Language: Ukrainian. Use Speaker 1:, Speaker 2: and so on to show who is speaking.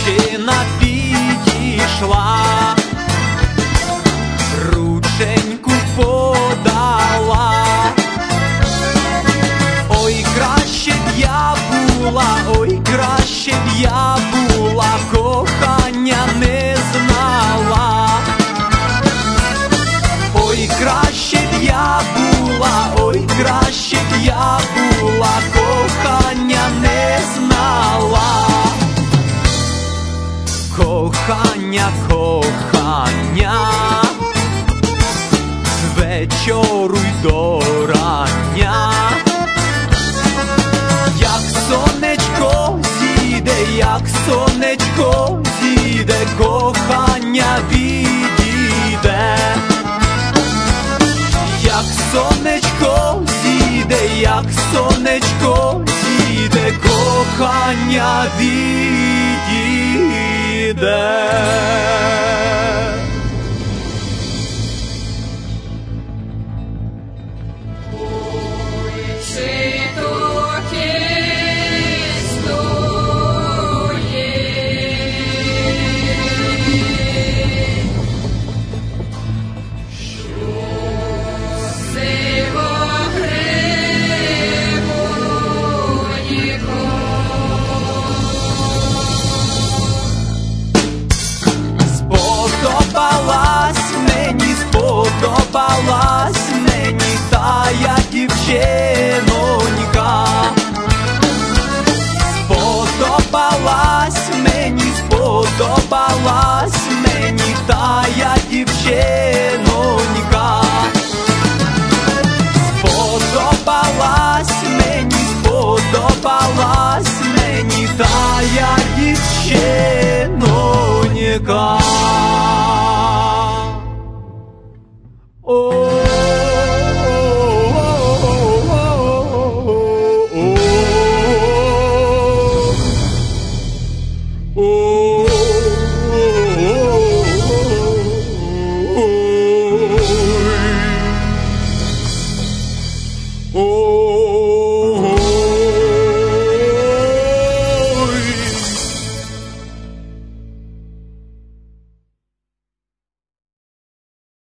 Speaker 1: дівчина підійшла, рученьку подала. Ой, краще б я була, ой, краще б я була, кохання не знала. Ой, краще б я була, ой, краще б я була, кохання не знала. Кохання, кохання, з вечору й до рання. Як сонечко зійде, як сонечко зійде, кохання відійде. Як сонечко зійде, як сонечко зійде, кохання відійде.